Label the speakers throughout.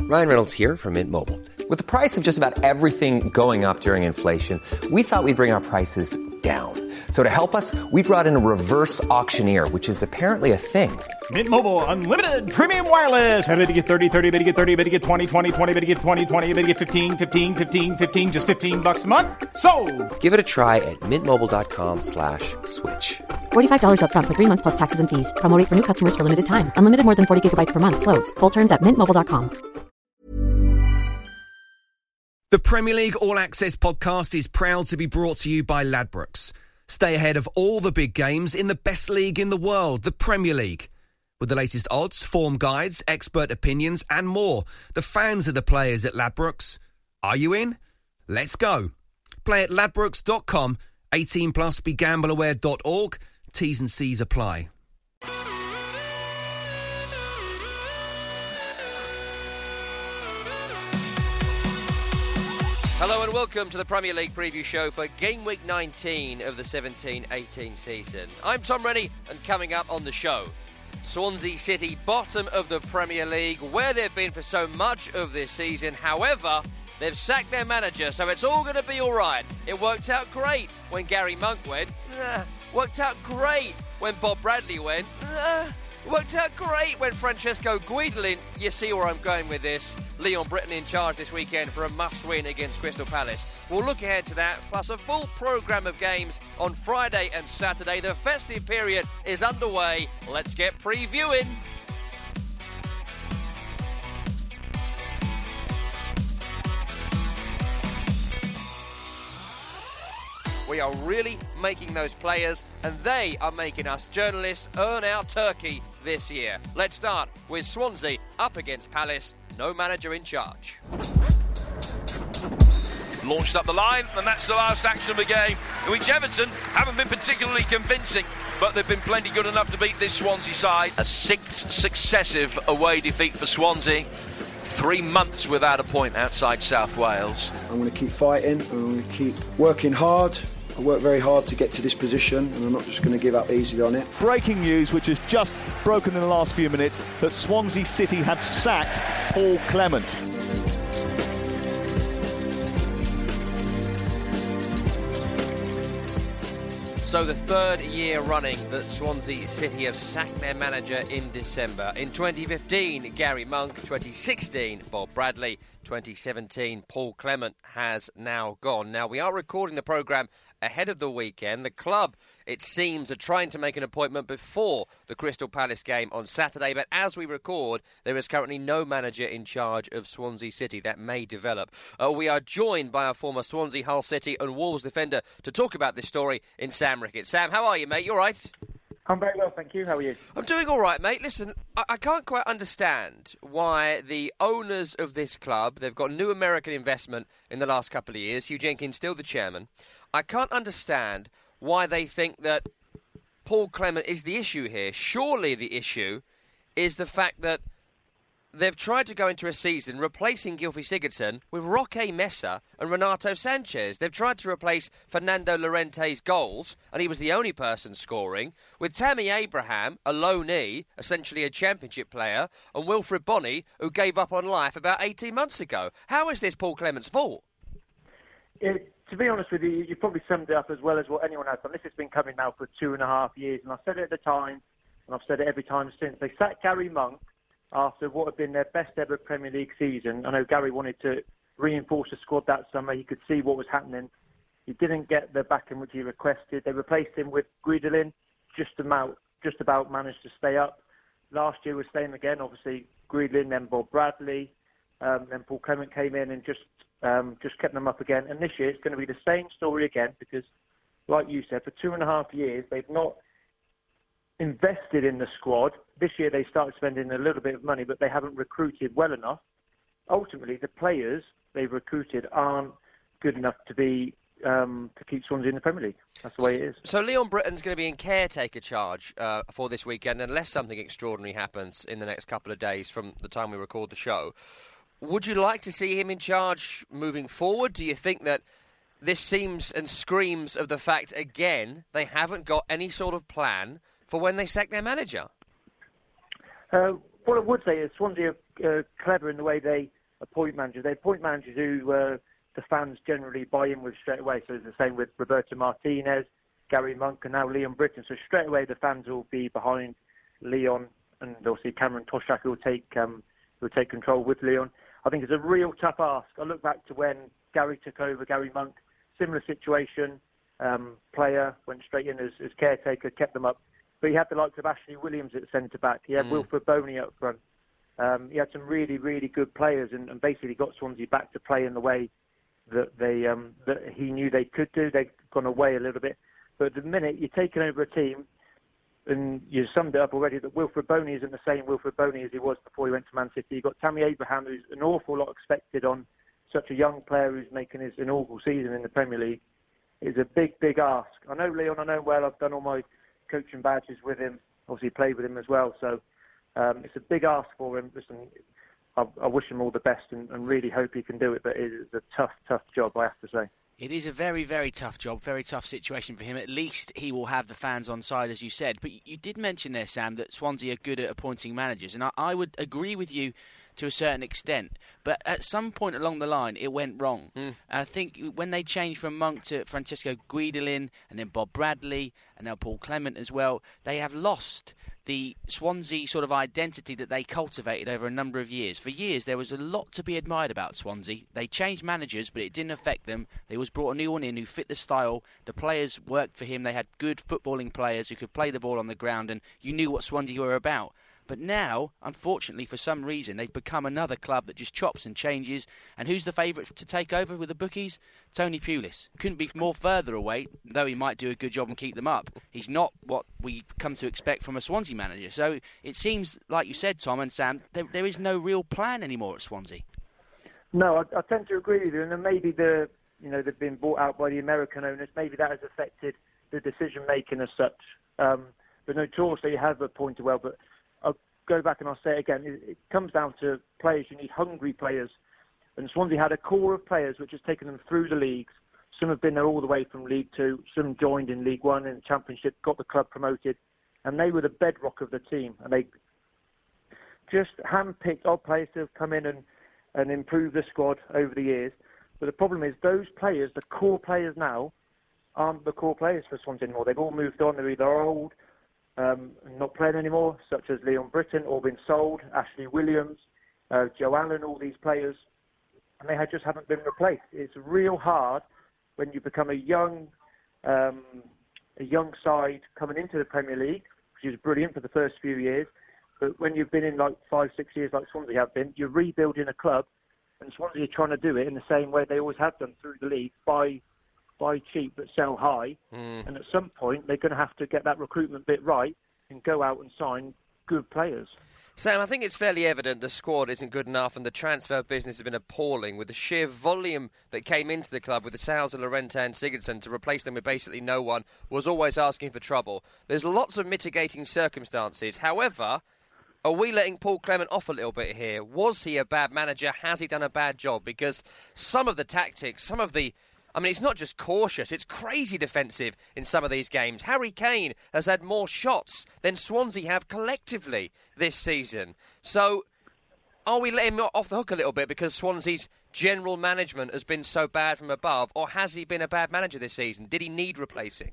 Speaker 1: Ryan Reynolds here from Mint Mobile. With the price of just about everything going up during inflation, we thought we'd bring our prices down. So to help us, we brought in a reverse auctioneer, which is apparently a thing.
Speaker 2: Mint Mobile Unlimited Premium Wireless. How to get 30, 30, bit to get 30, bit to get 20, 20, 20, bit to get 20, 20, bit to get 15, 15, 15, 15, just $15 a month? Sold!
Speaker 1: Give it a try at mintmobile.com/switch.
Speaker 3: $45 up front for 3 months plus taxes and fees. Promo rate for new customers for limited time. Unlimited more than 40 gigabytes per month. Slows full terms at mintmobile.com.
Speaker 4: The Premier League All Access podcast is proud to be brought to you by Ladbrokes. Stay ahead of all the big games in the best league in the world, the Premier League. With the latest odds, form guides, expert opinions and more. The fans are the players at Ladbrokes. Are you in? Let's go. Play at ladbrokes.com. 18 plus, begambleaware.org. T's and C's apply.
Speaker 5: Hello and welcome to the Premier League preview show for Game Week 19 of the 17-18 season. I'm Tom Rennie, and coming up on the show, Swansea City, bottom of the Premier League, where they've been for so much of this season. However, they've sacked their manager, so it's all going to be all right. It worked out great when Gary Monk went. Worked out great when Bob Bradley went. Worked out great when Francesco Guidolin. You see where I'm going with this. Leon Britton in charge this weekend for a must-win against Crystal Palace. We'll look ahead to that, plus a full programme of games on Friday and Saturday. The festive period is underway. Let's get previewing. We are really making those players, and they are making us journalists earn our turkey this year. Let's start with Swansea up against Palace. No manager in charge.
Speaker 6: Launched up the line, and that's the last action of the game, in which Everton haven't been particularly convincing, but they've been plenty good enough to beat this Swansea side. A sixth successive away defeat for Swansea. 3 months without a point outside South Wales.
Speaker 7: I'm going to keep fighting, I'm going to keep working hard. I worked very hard to get to this position, and I'm not just going to give up easily on it.
Speaker 2: Breaking news, which has just broken in the last few minutes, that Swansea City have sacked Paul Clement.
Speaker 5: So the third year running that Swansea City have sacked their manager in December. In 2015, Gary Monk. 2016, Bob Bradley. 2017, Paul Clement has now gone. Now, we are recording the programme ahead of the weekend. The club, it seems, are trying to make an appointment before the Crystal Palace game on Saturday. But as we record, there is currently no manager in charge of Swansea City. That may develop. We are joined by our former Swansea, Hull City and Wolves defender to talk about this story in Sam Rickett. Sam, how are you, mate? You all right?
Speaker 8: I'm very well, thank you. How are you?
Speaker 5: I'm doing all right, mate. Listen, I can't quite understand why the owners of this club, they've got new American investment in the last couple of years, Hugh Jenkins still the chairman. I can't understand why they think that Paul Clement is the issue here. Surely the issue is the fact that they've tried to go into a season replacing Gylfi Sigurdsson with Roque Mesa and Renato Sanchez. They've tried to replace Fernando Llorente's goals, and he was the only person scoring, with Tammy Abraham, a loanee, essentially a championship player, and Wilfred Bonney, who gave up on life about 18 months ago. How is this Paul Clement's fault?
Speaker 8: To be honest with you, you probably summed it up as well as what anyone has done. This has been coming now for 2.5 years, and I said it at the time, and I've said it every time since. They sacked Gary Monk after what had been their best ever Premier League season. I know Gary wanted to reinforce the squad that summer. He could see what was happening. He didn't get the backing which he requested. They replaced him with Guidolin, just about managed to stay up. Last year was same again, obviously Guidolin, then Bob Bradley, then Paul Clement came in and just kept them up again. And this year it's going to be the same story again because, like you said, for 2.5 years they've not invested in the squad. This year they started spending a little bit of money, but they haven't recruited well enough. Ultimately, the players they've recruited aren't good enough to be to keep Swansea in the Premier League. That's the way it is.
Speaker 5: So Leon Britton's going to be in caretaker charge for this weekend, unless something extraordinary happens in the next couple of days from the time we record the show. Would you like to see him in charge moving forward? Do you think that this seems and screams of the fact, again, they haven't got any sort of plan for when they sack their manager?
Speaker 8: What I would say is Swansea are clever in the way they appoint managers. They appoint managers who the fans generally buy in with straight away. So it's the same with Roberto Martinez, Gary Monk, and now Leon Britton. So straight away the fans will be behind Leon, and obviously Cameron Toshak will take control with Leon. I think it's a real tough ask. I look back to when Gary took over, Gary Monk, similar situation. Player went straight in as caretaker, kept them up. But he had the likes of Ashley Williams at centre-back. He had Wilfred Boney up front. He had some really, really good players and basically got Swansea back to play in the way that that he knew they could do. They've gone away a little bit. But at the minute, you're taking over a team, and you summed it up already, that Wilfred Boney isn't the same Wilfred Boney as he was before he went to Man City. You've got Tammy Abraham, who's an awful lot expected on such a young player who's making his inaugural season in the Premier League. It's a big, big ask. I know Leon, I know him well. I've done all my coaching badges with him, obviously played with him as well. So it's a big ask for him. Listen, I wish him all the best and really hope he can do it, but it is a tough, tough job, I have to say.
Speaker 9: It is a very, very tough job, very tough situation for him. At least he will have the fans on side, as you said. But you did mention there, Sam, that Swansea are good at appointing managers, and I would agree with you to a certain extent. But at some point along the line, it went wrong. And I think when they changed from Monk to Francesco Guidolin, and then Bob Bradley, and now Paul Clement as well, they have lost the Swansea sort of identity that they cultivated over a number of years. For years, there was a lot to be admired about Swansea. They changed managers, but it didn't affect them. They always brought a new one in who fit the style. The players worked for him. They had good footballing players who could play the ball on the ground, and you knew what Swansea were about. But now, unfortunately, for some reason, they've become another club that just chops and changes. And who's the favourite to take over with the bookies? Tony Pulis. Couldn't be more further away, though he might do a good job and keep them up. He's not what we come to expect from a Swansea manager. So it seems, like you said, Tom and Sam, there is no real plan anymore at Swansea. No,
Speaker 8: I tend to agree with you. And then maybe they've been bought out by the American owners. Maybe that has affected the decision-making as such. But notoriously, you have appointed well, but I'll go back and I'll say it again, it comes down to players. You need hungry players. And Swansea had a core of players which has taken them through the leagues. Some have been there all the way from League Two. Some joined in League One and the Championship, got the club promoted. And they were the bedrock of the team. And they just handpicked odd players to have come in and improve the squad over the years. But the problem is those players, the core players now, aren't the core players for Swansea anymore. They've all moved on. They're either old, not playing anymore, such as Leon Britton, or been sold, Ashley Williams, Joe Allen, all these players, and they just haven't been replaced. It's real hard when you become a young side coming into the Premier League, which is brilliant for the first few years, but when you've been in like 5-6 years like Swansea have been, you're rebuilding a club, and Swansea are trying to do it in the same way they always have done through the league, buy cheap but sell high, and at some point they're going to have to get that recruitment bit right and go out and sign good players.
Speaker 5: Sam, I think it's fairly evident the squad isn't good enough and the transfer business has been appalling with the sheer volume that came into the club with the sales of Llorente and Sigurdsson to replace them with basically no one was always asking for trouble. There's lots of mitigating circumstances. However, are we letting Paul Clement off a little bit here? Was he a bad manager? Has he done a bad job? Because some of the tactics, it's not just cautious, it's crazy defensive in some of these games. Harry Kane has had more shots than Swansea have collectively this season. So, are we letting him off the hook a little bit because Swansea's general management has been so bad from above, or has he been a bad manager this season? Did he need replacing?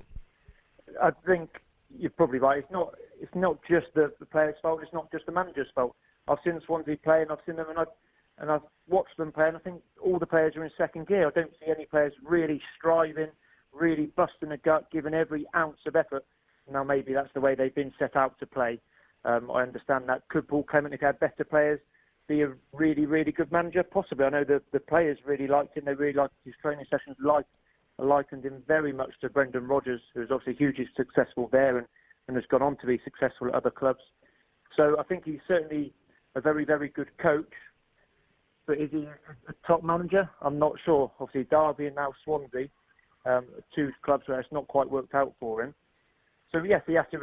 Speaker 8: I think you're probably right. It's not just the player's fault, it's not just the manager's fault. I've seen Swansea play and I've seen them and I've watched them play, and I think all the players are in second gear. I don't see any players really striving, really busting a gut, giving every ounce of effort. Now, maybe that's the way they've been set out to play. I understand that. Could Paul Clement, if he had better players, be a really, really good manager? Possibly. I know the players really liked him. They really liked his training sessions, likened him very much to Brendan Rodgers, who was obviously hugely successful there and has gone on to be successful at other clubs. So I think he's certainly a very, very good coach. But is he a top manager? I'm not sure. Obviously, Derby and now Swansea, two clubs where it's not quite worked out for him. So, yes, he has to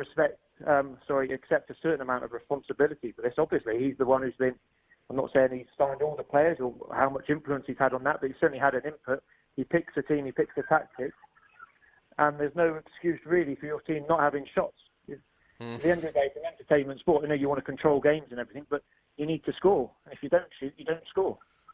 Speaker 8: accept a certain amount of responsibility for this. Obviously, he's the one who's been, I'm not saying he's signed all the players or how much influence he's had on that, but he's certainly had an input. He picks the team, he picks the tactics, and there's no excuse really for your team not having shots. At the end of the day, it's an entertainment sport. You want to control games and everything, but you need to score. And if you don't shoot, you don't score.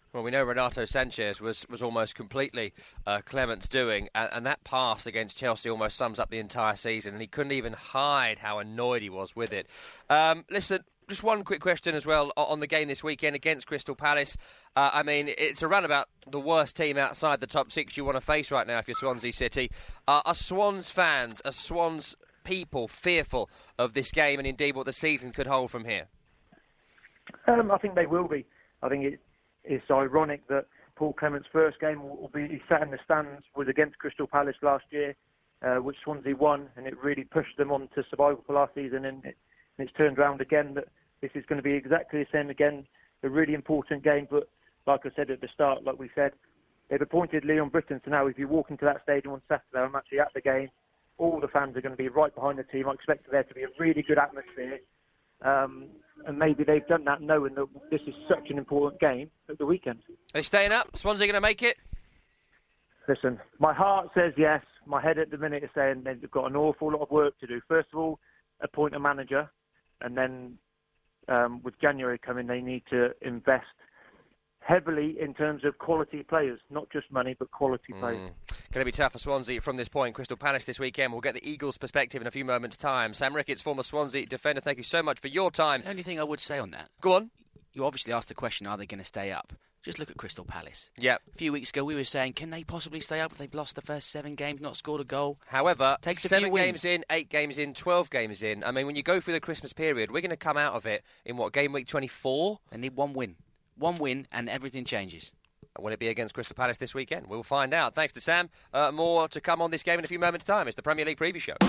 Speaker 5: Well, we know Renato Sanchez was almost completely Clement's doing, and that pass against Chelsea almost sums up the entire season, and he couldn't even hide how annoyed he was with it. Listen, just one quick question as well on the game this weekend against Crystal Palace. I mean, it's around about the worst team outside the top six you want to face right now if you're Swansea City. Are Swans fans, are Swans people fearful of this game and indeed what the season could hold from here?
Speaker 8: I think they will be. I think it's ironic that Paul Clement's first game will be, he sat in the stands, was against Crystal Palace last year, which Swansea won, and it really pushed them on to survival for last season, and it's turned around again. That this is going to be exactly the same again, a really important game, but like I said at the start, like we said, they've appointed Leon Britton, so now if you walk into that stadium on Saturday, I'm actually at the game, all the fans are going to be right behind the team. I expect there to be a really good atmosphere. And maybe they've done that knowing that this is such an important game at the weekend.
Speaker 5: Are they staying up? Swansea going to make it?
Speaker 8: Listen, my heart says yes. My head at the minute is saying they've got an awful lot of work to do. First of all, appoint a manager. And then with January coming, they need to invest heavily in terms of quality players. Not just money, but quality players.
Speaker 5: Going to be tough for Swansea from this point. Crystal Palace this weekend. We'll get the Eagles' perspective in a few moments' time. Sam Ricketts, former Swansea defender, thank you so much for your time.
Speaker 9: The only thing I would say on that...
Speaker 5: Go on.
Speaker 9: You obviously asked the question, are they going to stay up? Just look at Crystal Palace.
Speaker 5: Yeah.
Speaker 9: A few weeks ago we were saying, can they possibly stay up if they've lost the first 7 games, not scored a goal?
Speaker 5: However,
Speaker 9: takes
Speaker 5: 7 games in, 8 games in, 12 games in. I mean, when you go through the Christmas period, we're going to come out of it in, game week 24?
Speaker 9: They need one win. One win and everything changes.
Speaker 5: Will it be against Crystal Palace this weekend? We'll find out. Thanks to Sam. More to come on this game in a few moments' time. It's the Premier League Preview Show.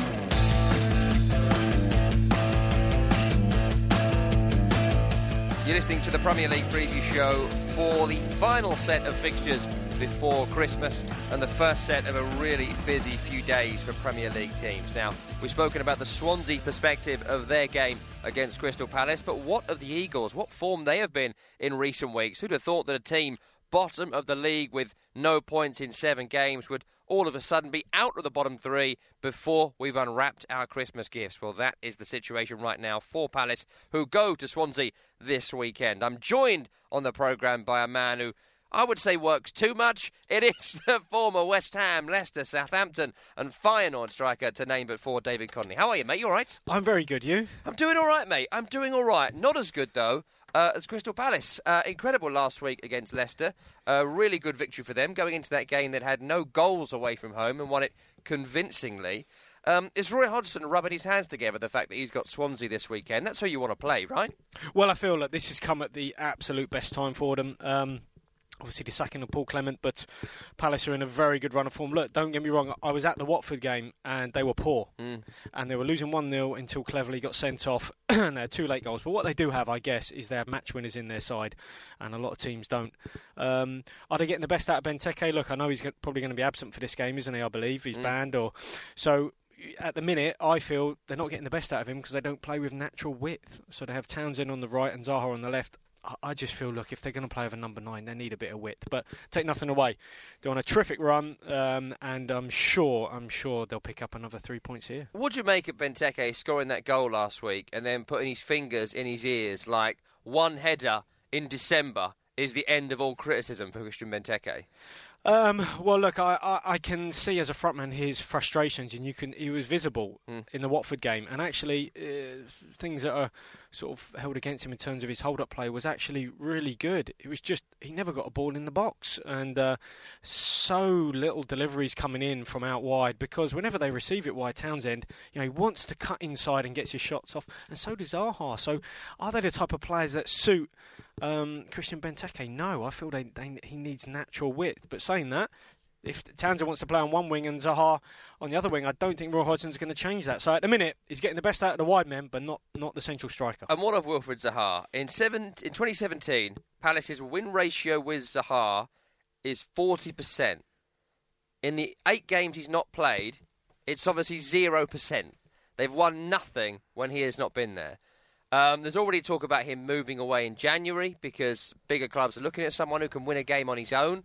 Speaker 5: You're listening to the Premier League Preview Show for the final set of fixtures before Christmas and the first set of a really busy few days for Premier League teams. Now, we've spoken about the Swansea perspective of their game against Crystal Palace, but what of the Eagles? What form they have been in recent weeks? Who'd have thought that a team bottom of the league with no points in 7 games would all of a sudden be out of the bottom 3 before we've unwrapped our Christmas gifts? Well, that is the situation right now for Palace, who go to Swansea this weekend. I'm joined on the programme by a man who I would say works too much. It is the former West Ham, Leicester, Southampton and Feyenoord striker, to name but 4, David Connolly. How are you, mate? You all right?
Speaker 10: I'm very good, you?
Speaker 5: I'm doing all right, mate. I'm doing all right. Not as good, though, as Crystal Palace. Incredible last week against Leicester. Really good victory for them, going into that game that had no goals away from home and won it convincingly. Is Roy Hodgson rubbing his hands together, the fact that he's got Swansea this weekend? That's who you want to play, right?
Speaker 10: Well, I feel that this has come at the absolute best time for them. Obviously the sacking of Paul Clement, but Palace are in a very good run of form. Look, don't get me wrong, I was at the Watford game and they were poor. And they were losing 1-0 until Cleverley got sent off and they had 2 late goals. But what they do have, I guess, is they have match winners in their side, and a lot of teams don't. Are they getting the best out of Benteke? Look, I know he's probably going to be absent for this game, isn't he, I believe? He's banned. So at the minute, I feel they're not getting the best out of him because they don't play with natural width. So they have Townsend on the right and Zaha on the left. I just feel, look, if they're going to play with a number 9, they need a bit of width. But take nothing away. They're on a terrific run, and I'm sure they'll pick up another 3 points here.
Speaker 5: What do you make of Benteke scoring that goal last week and then putting his fingers in his ears like one header in December is the end of all criticism for Christian Benteke?
Speaker 10: Well, look, I can see as a frontman his frustrations, and he was visible in the Watford game. And actually, things that are sort of held against him in terms of his hold-up play was actually really good. It was just he never got a ball in the box, and so little deliveries coming in from out wide, because whenever they receive it wide, Townsend, he wants to cut inside and gets his shots off, and so does Zaha. So are they the type of players that suit Christian Benteke? No, I feel he needs natural width. But saying that, if Townsend wants to play on one wing and Zaha on the other wing, I don't think Roy Hodgson's going to change that. So at the minute, he's getting the best out of the wide men, but not the central striker.
Speaker 5: And what of Wilfried Zaha? In 2017, Palace's win ratio with Zaha is 40%. In the 8 games he's not played, it's obviously 0%. They've won nothing when he has not been there. There's already talk about him moving away in January because bigger clubs are looking at someone who can win a game on his own.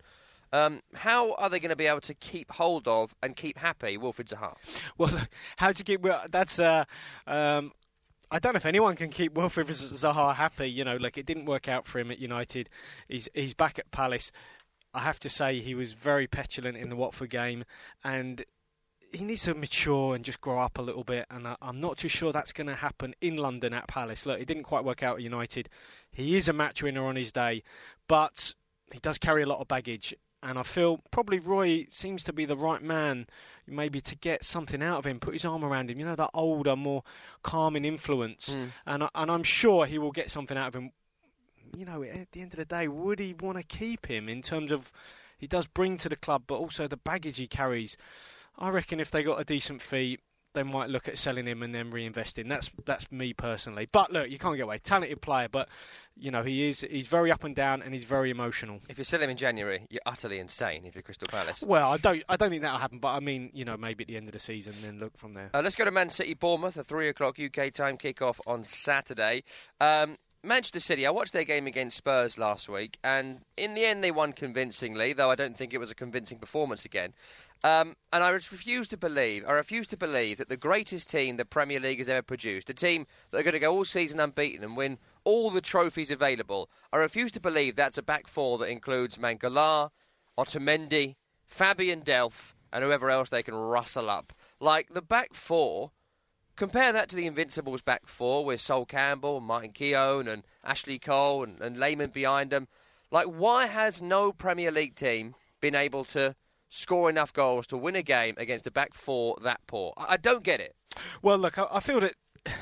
Speaker 5: How are they going to be able to keep hold of and keep happy Wilfried Zaha?
Speaker 10: Well, how do you keep... Well, that's... I don't know if anyone can keep Wilfried Zaha happy. You know, like, it didn't work out for him at United. He's back at Palace. I have to say he was very petulant in the Watford game, and he needs to mature and just grow up a little bit, and I'm not too sure that's going to happen in London at Palace. Look, it didn't quite work out at United. He is a match winner on his day, but he does carry a lot of baggage, and I feel probably Roy seems to be the right man maybe to get something out of him, put his arm around him, you know, that older, more calming influence, and I'm sure he will get something out of him. You know, at the end of the day, would he want to keep him in terms of he does bring to the club, but also the baggage he carries? I reckon if they got a decent fee, they might look at selling him and then reinvesting. That's me personally. But look, you can't get away. Talented player, but you know he's very up and down and he's very emotional.
Speaker 5: If you sell him in January, you're utterly insane. If you're Crystal Palace.
Speaker 10: Well, I don't think that'll happen. But I mean, you know, maybe at the end of the season, then look from there.
Speaker 5: Let's go to Man City Bournemouth, a 3:00 UK time kickoff on Saturday. Manchester City, I watched their game against Spurs last week, and in the end they won convincingly, though I don't think it was a convincing performance again. And I refuse to believe that the greatest team the Premier League has ever produced, a team that are going to go all season unbeaten and win all the trophies available, I refuse to believe that's a back four that includes Mangala, Otamendi, Fabian Delph, and whoever else they can rustle up. Like, the back four, compare that to the Invincibles back four with Sol Campbell, Martin Keown and Ashley Cole and Lehman behind them. Like, why has no Premier League team been able to score enough goals to win a game against a back four that poor? I don't get it.
Speaker 10: Well, look, I feel that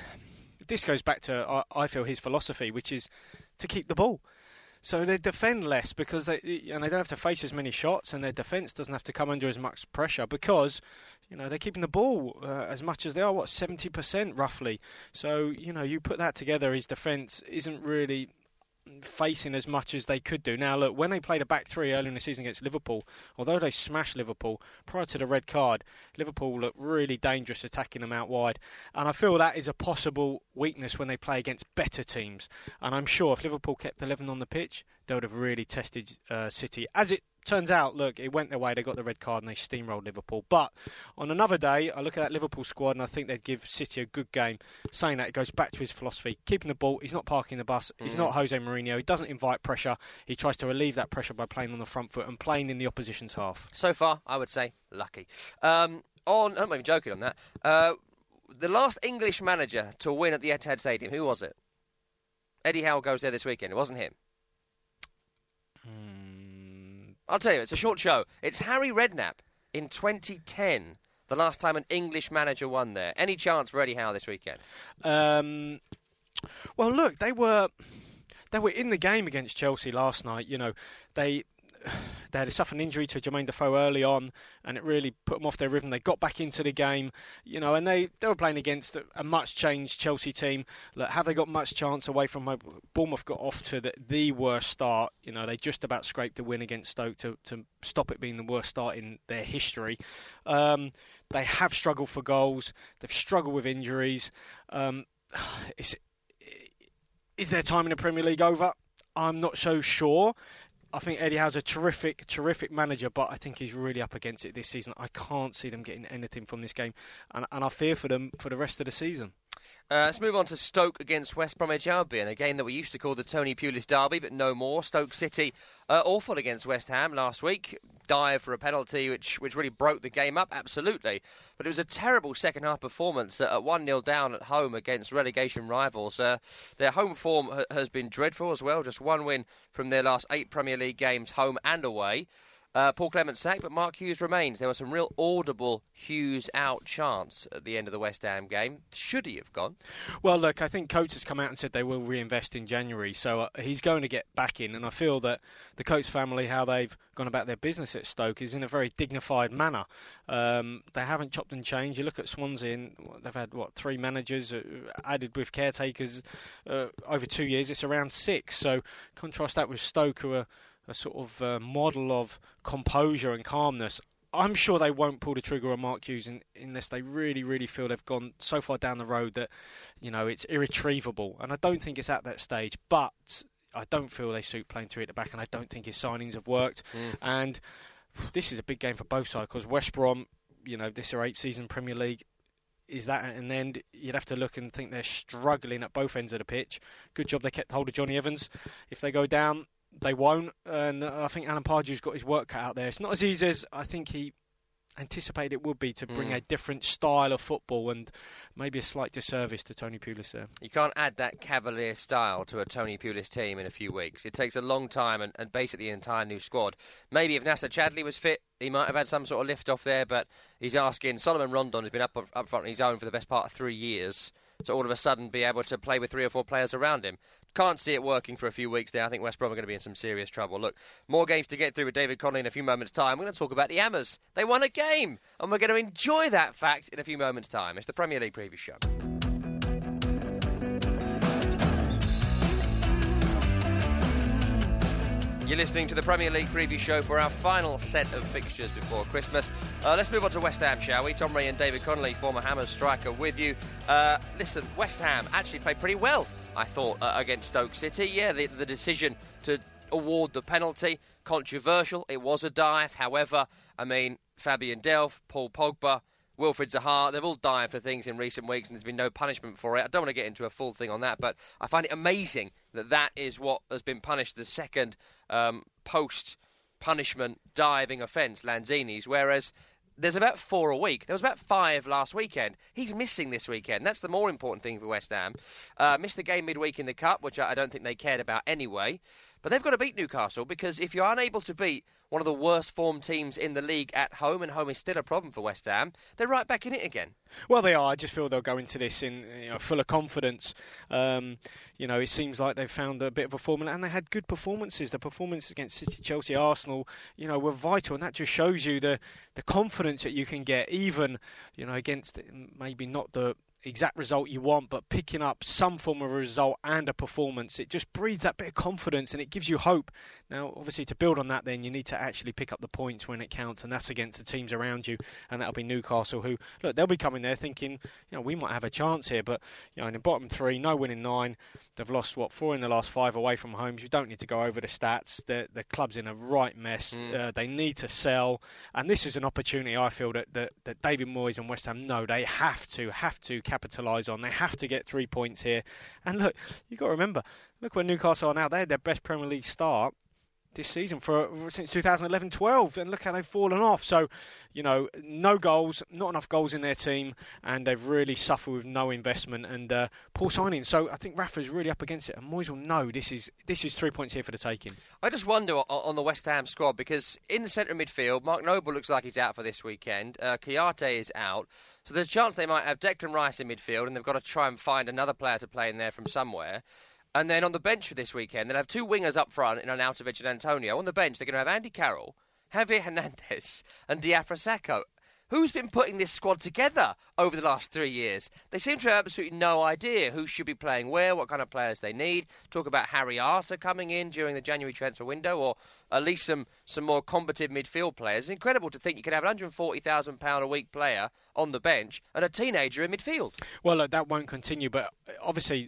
Speaker 10: this goes back to, I feel, his philosophy, which is to keep the ball. So they defend less because they don't have to face as many shots, and their defence doesn't have to come under as much pressure because, you know, they're keeping the ball as much as they are, 70% roughly. So, you know, you put that together, his defence isn't really facing as much as they could do. Now, look, when they played a back three early in the season against Liverpool, although they smashed Liverpool prior to the red card, Liverpool looked really dangerous attacking them out wide. And I feel that is a possible weakness when they play against better teams. And I'm sure if Liverpool kept 11 on the pitch, they would have really tested City. As it turns out, look, it went their way. They got the red card and they steamrolled Liverpool. But on another day, I look at that Liverpool squad and I think they'd give City a good game. Saying that, it goes back to his philosophy. Keeping the ball, he's not parking the bus. He's not Jose Mourinho. He doesn't invite pressure. He tries to relieve that pressure by playing on the front foot and playing in the opposition's half.
Speaker 5: So far, I would say, lucky. I'm not even joking on that. The last English manager to win at the Etihad Stadium, who was it? Eddie Howe goes there this weekend. It wasn't him. I'll tell you, it's a short show. It's Harry Redknapp in 2010, the last time an English manager won there. Any chance for Eddie Howe this weekend?
Speaker 10: Well, look, they were in the game against Chelsea last night. You know, they had suffered an injury to Jermaine Defoe early on, and it really put them off their rhythm. They got back into the game, you know, and they were playing against a much changed Chelsea team. Look, have they got much chance away from home? Bournemouth got off to the worst start. You know, they just about scraped a win against Stoke to stop it being the worst start in their history. They have struggled for goals. They've struggled with injuries. Is their time in the Premier League over? I'm not so sure. I think Eddie Howe's a terrific manager, but I think he's really up against it this season. I can't see them getting anything from this game, and I fear for them for the rest of the season.
Speaker 5: Let's move on to Stoke against West Bromwich Albion, a game that we used to call the Tony Pulis derby, but no more. Stoke City awful against West Ham last week. Dive for a penalty, which really broke the game up, absolutely. But it was a terrible second-half performance at 1-0 down at home against relegation rivals. Their home form has been dreadful as well, just one win from their last 8 Premier League games, home and away. Paul Clement sacked, but Mark Hughes remains. There was some real audible Hughes out chants at the end of the West Ham game. Should he have gone?
Speaker 10: Well, look, I think Coates has come out and said they will reinvest in January, so he's going to get back in. And I feel that the Coates family, how they've gone about their business at Stoke, is in a very dignified manner. They haven't chopped and changed. You look at Swansea, and they've had, 3 managers added with caretakers over 2 years. It's around 6. So contrast that with Stoke, who are a sort of model of composure and calmness. I'm sure they won't pull the trigger on Mark Hughes unless they really, really feel they've gone so far down the road that, you know, it's irretrievable. And I don't think it's at that stage, but I don't feel they suit playing 3 at the back, and I don't think his signings have worked. And this is a big game for both sides, because West Brom, you know, this is their 8th season Premier League. is that at an end? You'd have to look and think they're struggling at both ends of the pitch. Good job they kept hold of Johnny Evans. If they go down, they won't. And I think Alan Pardew's got his work cut out there. It's not as easy as I think he anticipated it would be to bring a different style of football, and maybe a slight disservice to Tony Pulis there.
Speaker 5: You can't add that cavalier style to a Tony Pulis team in a few weeks. It takes a long time and basically an entire new squad. Maybe if Nasser Chadli was fit, he might have had some sort of lift off there, but he's asking Solomon Rondon, who's been up front on his own for the best part of 3 years, to all of a sudden be able to play with 3 or 4 players around him. Can't see it working for a few weeks there. I think West Brom are going to be in some serious trouble. Look, more games to get through with David Connolly in a few moments' time. We're going to talk about the Hammers. They won a game, and we're going to enjoy that fact in a few moments' time. It's the Premier League Preview Show. You're listening to the Premier League Preview Show for our final set of fixtures before Christmas. Let's move on to West Ham, shall we? Tom Ray and David Connolly, former Hammers striker, with you. Listen, West Ham actually played pretty well, I thought, against Stoke City. Yeah, the decision to award the penalty, controversial. It was a dive. However, I mean, Fabian Delph, Paul Pogba, Wilfried Zaha, they've all dived for things in recent weeks and there's been no punishment for it. I don't want to get into a full thing on that, but I find it amazing that that is what has been punished, the second post-punishment diving offence, Lanzini's, whereas there's about 4 a week. There was about 5 last weekend. He's missing this weekend. That's the more important thing for West Ham. Missed the game midweek in the Cup, which I don't think they cared about anyway. But they've got to beat Newcastle, because if you're unable to beat one of the worst formed teams in the league at home, and home is still a problem for West Ham, they're right back in it again.
Speaker 10: Well, they are. I just feel they'll go into this in full of confidence. It seems like they've found a bit of a formula, and they had good performances. The performances against City, Chelsea, Arsenal, were vital, and that just shows you the confidence that you can get, even, against maybe not the exact result you want, but picking up some form of a result and a performance, it just breeds that bit of confidence and it gives you hope. Now, obviously, to build on that, then you need to actually pick up the points when it counts, and that's against the teams around you, and that'll be Newcastle, who, look, they'll be coming there thinking, we might have a chance here, but in the bottom 3, no winning 9, they've lost 4 in the last 5 away from home. You don't need to go over the stats. The club's in a right mess. They need to sell, and this is an opportunity, I feel, that David Moyes and West Ham know they have to capitalise on. They have to get 3 points here. And look, you've got to remember, look where Newcastle are now. They had their best Premier League start this season since 2011-12, and look how they've fallen off. So, no goals, not enough goals in their team, and they've really suffered with no investment and poor signing. So I think Rafa's really up against it, and Moyes will know this is 3 points here for the taking.
Speaker 5: I just wonder on the West Ham squad, because in the centre midfield, Mark Noble looks like he's out for this weekend. Kouyaté is out. So there's a chance they might have Declan Rice in midfield, and they've got to try and find another player to play in there from somewhere. And then on the bench for this weekend, they'll have 2 wingers up front in Arnautovic and Antonio. On the bench, they're going to have Andy Carroll, Javier Hernandez and Diafra Sakho. Who's been putting this squad together over the last 3 years? They seem to have absolutely no idea who should be playing where, what kind of players they need. Talk about Harry Arter coming in during the January transfer window, or at least some more combative midfield players. It's incredible to think you could have a £140,000 a week player on the bench and a teenager in midfield.
Speaker 10: Well, look, that won't continue, but obviously,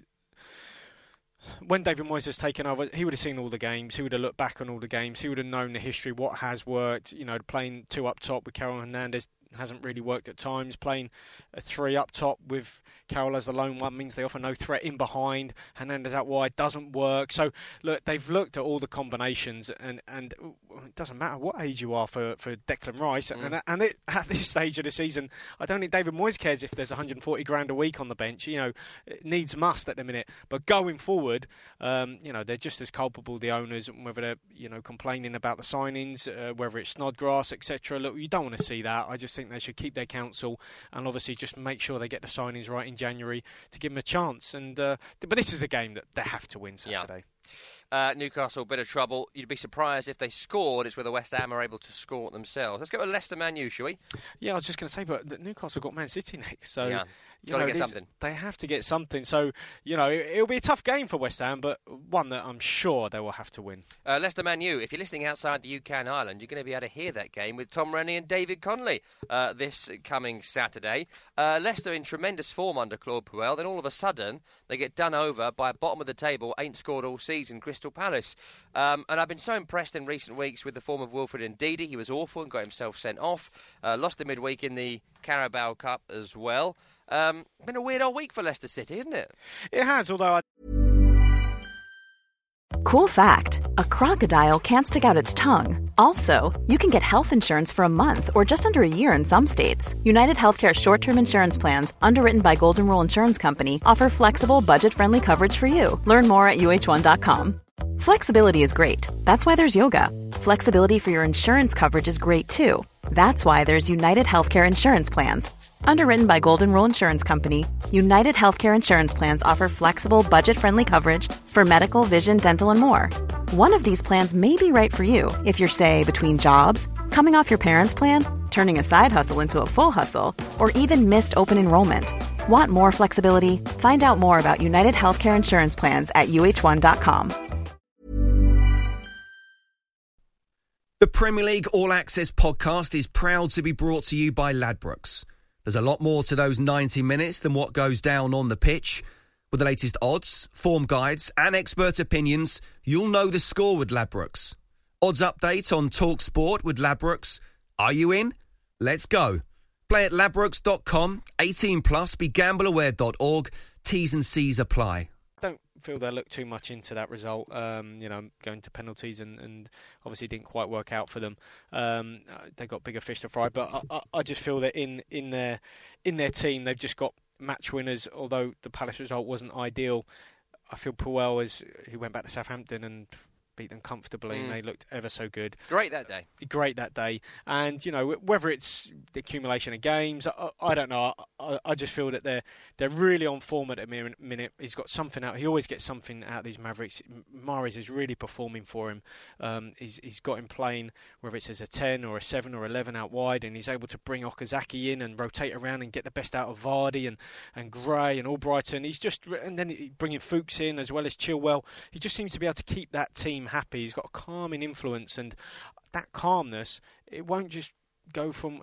Speaker 10: when David Moyes has taken over, he would have seen all the games. He would have looked back on all the games. He would have known the history, what has worked. Playing 2 up top with Carroll Hernandez hasn't really worked at times. Playing a 3 up top with Carroll as the lone one means they offer no threat in behind. Hernandez out wide doesn't work. So, look, they've looked at all the combinations, and it doesn't matter what age you are for Declan Rice. And at this stage of the season, I don't think David Moyes cares if there's 140 grand a week on the bench. It needs must at the minute. But going forward, they're just as culpable, the owners, whether they're complaining about the signings, whether it's Snodgrass, etc. Look, you don't want to see that. I just think they should keep their counsel and obviously just make sure they get the signings right in January to give them a chance. But this is a game that they have to win Saturday.
Speaker 5: Yeah. Newcastle, a bit of trouble. You'd be surprised if they scored. It's whether West Ham are able to score themselves. Let's go to Leicester Man U, shall we?
Speaker 10: Yeah, I was just going to say, but Newcastle got Man City next, so
Speaker 5: yeah. Got to get something.
Speaker 10: They have to get something. So, it'll be a tough game for West Ham, but one that I'm sure they will have to win.
Speaker 5: Leicester Man U, if you're listening outside the UK and Ireland, you're going to be able to hear that game with Tom Rennie and David Connolly this coming Saturday. Leicester in tremendous form under Claude Puel. Then all of a sudden, they get done over by bottom of the table, ain't scored all season, Crystal Crystal Palace. And I've been so impressed in recent weeks with the form of Wilfred Ndidi. He was awful and got himself sent off. Lost the midweek in the Carabao Cup as well. Been a weird old week for Leicester City, isn't it?
Speaker 10: It has, although
Speaker 11: Cool fact, a crocodile can't stick out its tongue. Also, you can get health insurance for a month or just under a year in some states. United Healthcare short-term insurance plans, underwritten by Golden Rule Insurance Company, offer flexible, budget-friendly coverage for you. Learn more at UH1.com. Flexibility is great. That's why there's yoga. Flexibility for your insurance coverage is great too. That's why there's United Healthcare Insurance Plans. Underwritten by Golden Rule Insurance Company, United Healthcare Insurance Plans offer flexible, budget-friendly coverage for medical, vision, dental, and more. One of these plans may be right for you if you're, say, between jobs, coming off your parents' plan, turning a side hustle into a full hustle, or even missed open enrollment. Want more flexibility? Find out more about United Healthcare Insurance Plans at UH1.com.
Speaker 4: The Premier League All Access podcast is proud to be brought to you by Ladbrokes. There's a lot more to those 90 minutes than what goes down on the pitch. With the latest odds, form guides and expert opinions, you'll know the score with Ladbrokes. Odds update on Talk Sport with Ladbrokes. Are you in? Let's go. Play at ladbrokes.com, 18 plus, begambleaware.org. T's and C's apply.
Speaker 10: Don't feel they look too much into that result, going to penalties and obviously didn't quite work out for them. They got bigger fish to fry, but I just feel that in their team they've just got match winners. Although the Palace result wasn't ideal, I feel Puel who went back to Southampton and beat them comfortably, and they looked ever so good.
Speaker 5: Great that day.
Speaker 10: And whether it's the accumulation of games, I don't know. I just feel that they're really on form at the minute. He's got something out. He always gets something out of these Mavericks. Mahrez is really performing for him. He's got him playing, whether it's as a 10 or a 7 or 11 out wide, and he's able to bring Okazaki in and rotate around and get the best out of Vardy and Gray and Albrighton. And then bringing Fuchs in as well as Chilwell. He just seems to be able to keep that team happy. He's got a calming influence, and that calmness, it won't just go from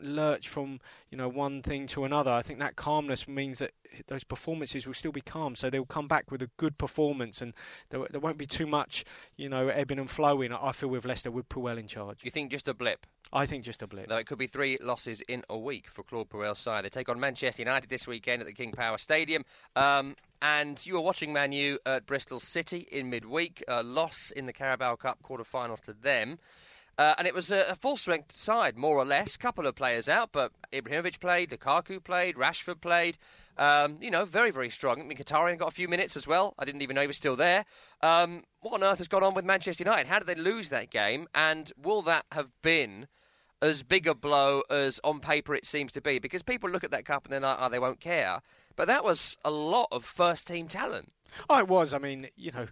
Speaker 10: one thing to another. I think that calmness means that those performances will still be calm, so they'll come back with a good performance, and there won't be too much ebbing and flowing. I feel with Leicester with Puel in charge.
Speaker 5: You think just a blip?
Speaker 10: I think just a blip.
Speaker 5: No, it could be 3 losses in a week for Claude Puel's side. They take on Manchester United this weekend at the King Power Stadium. And you were watching Man U at Bristol City in midweek. A loss in the Carabao Cup quarter-final to them. And it was a full-strength side, more or less. Couple of players out, but Ibrahimovic played, Lukaku played, Rashford played. Very, very strong. Mkhitaryan got a few minutes as well. I didn't even know he was still there. What on earth has gone on with Manchester United? How did they lose that game? And will that have been as big a blow as on paper it seems to be? Because people look at that cup and they're like, they won't care. But that was a lot of first-team talent.
Speaker 10: Oh, it was. I mean,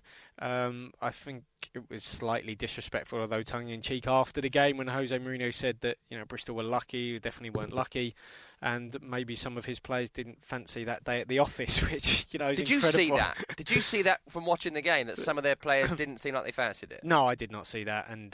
Speaker 10: I think it was slightly disrespectful, although tongue-in-cheek, after the game when Jose Mourinho said that Bristol were lucky, definitely weren't lucky, and maybe some of his players didn't fancy that day at the office, which is incredible. Did you see that from watching the game, that some of their players didn't seem like they fancied it? No, I did not see that, and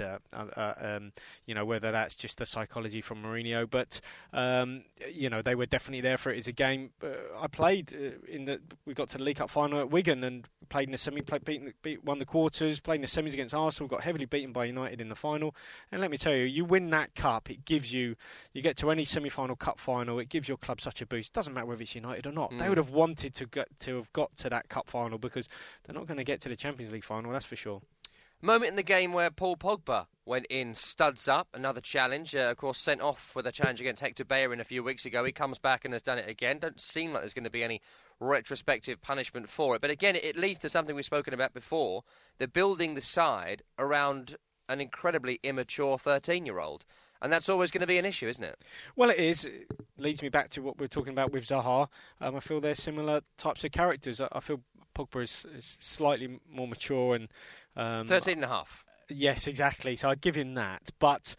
Speaker 10: whether that's just the psychology from Mourinho, but they were definitely there for it as a game. I played we got to the League Cup final at Wigan and played in the semi, won the quarters, played in the semis against Arsenal, got heavily beaten by United in the final. And let me tell you, you win that cup, it gives you get to any semi-final, cup final, it gives your club such a boost. It doesn't matter whether it's United or not. They would have wanted to have got to that cup final, because they're not going to get to the Champions League final, that's for sure.
Speaker 5: Moment in the game where Paul Pogba went in, studs up, another challenge. Of course, sent off with a challenge against Hector Bellerin a few weeks ago. He comes back and has done it again. Don't seem like there's going to be any retrospective punishment for it. But again, it leads to something we've spoken about before. They're building the side around an incredibly immature 13-year-old. And that's always going to be an issue, isn't it?
Speaker 10: Well, it is. It leads me back to what we were talking about with Zaha. I feel they're similar types of characters. I feel Pogba is slightly more mature and
Speaker 5: 13 and a half.
Speaker 10: Yes, exactly. So I'd give him that. But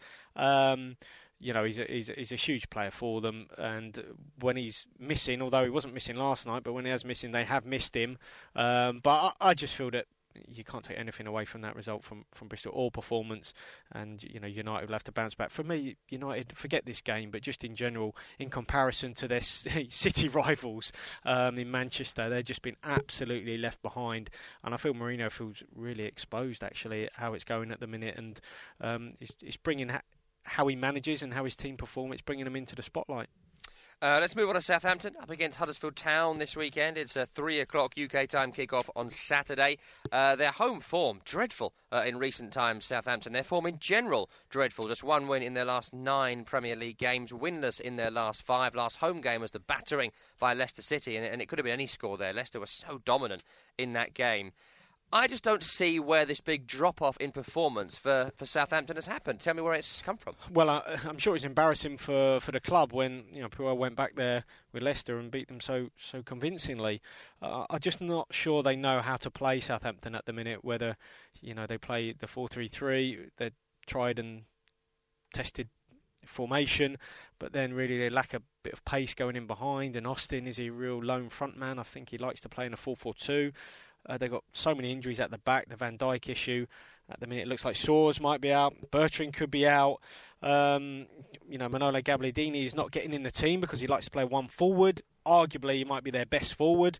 Speaker 10: he's a huge player for them. And when he's missing, although he wasn't missing last night, but when he is missing, they have missed him. But I just feel that you can't take anything away from that result from Bristol or performance. And United will have to bounce back. For me, United, forget this game, but just in general, in comparison to their city rivals in Manchester, they've just been absolutely left behind. And I feel Mourinho feels really exposed, actually, at how it's going at the minute. And it's bringing how he manages and how his team perform. It's bringing them into the spotlight.
Speaker 5: Let's move on to Southampton, up against Huddersfield Town this weekend. It's a 3 o'clock UK time kick-off on Saturday. Their home form, dreadful in recent times, Southampton. Their form in general, dreadful. Just one win in their last 9 Premier League games, winless in their last 5. Last home game was the battering by Leicester City, and it could have been any score there. Leicester was so dominant in that game. I just don't see where this big drop-off in performance for Southampton has happened. Tell me where it's come from.
Speaker 10: Well, I'm sure it's embarrassing for the club when Puel went back there with Leicester and beat them so convincingly. I'm just not sure they know how to play Southampton at the minute, whether they play the 4-3-3, they're tried and tested formation, but then really they lack a bit of pace going in behind, and Austin is a real lone front man. I think he likes to play in a 4-4-2. They've got so many injuries at the back, the Van Dijk issue. At the minute, it looks like Soares might be out. Bertrand could be out. Manolo Gabbiadini is not getting in the team because he likes to play one forward. Arguably, he might be their best forward.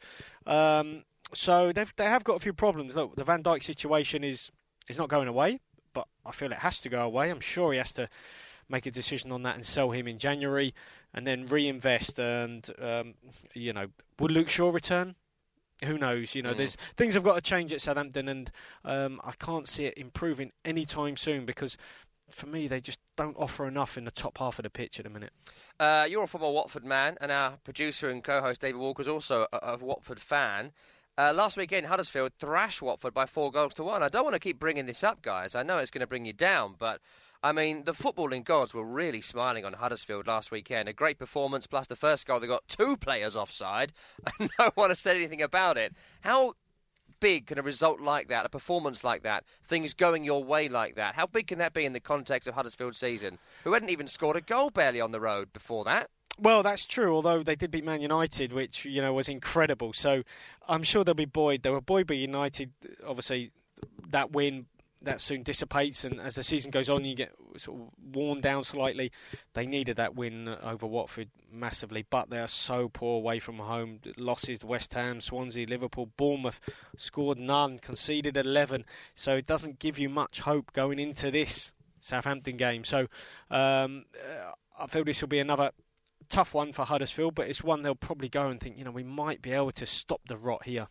Speaker 10: So they have got a few problems. Look, the Van Dijk situation is not going away, but I feel it has to go away. I'm sure he has to make a decision on that and sell him in January and then reinvest. And, would Luke Shaw return? Who knows? There's things have got to change at Southampton, and I can't see it improving anytime soon because, for me, they just don't offer enough in the top half of the pitch at the minute.
Speaker 5: You're a former Watford man, and our producer and co-host David Walker is also a Watford fan. Last weekend, Huddersfield thrashed Watford by 4-1. I don't want to keep bringing this up, guys. I know it's going to bring you down, but I mean, the footballing gods were really smiling on Huddersfield last weekend. A great performance, plus the first goal, they got 2 players offside, and no one has said anything about it. How big can a result like that, a performance like that, things going your way like that, how big can that be in the context of Huddersfield's season, who hadn't even scored a goal barely on the road before that?
Speaker 10: Well, that's true, although they did beat Man United, which, was incredible. So I'm sure they'll be buoyed. They were buoyed by United. Obviously, that win, that soon dissipates, and as the season goes on, you get sort of worn down slightly. They needed that win over Watford massively, but they are so poor away from home. Losses to West Ham, Swansea, Liverpool, Bournemouth, scored none, conceded 11. So it doesn't give you much hope going into this Southampton game. So I feel this will be another tough one for Huddersfield, but it's one they'll probably go and think, we might be able to stop the rot here.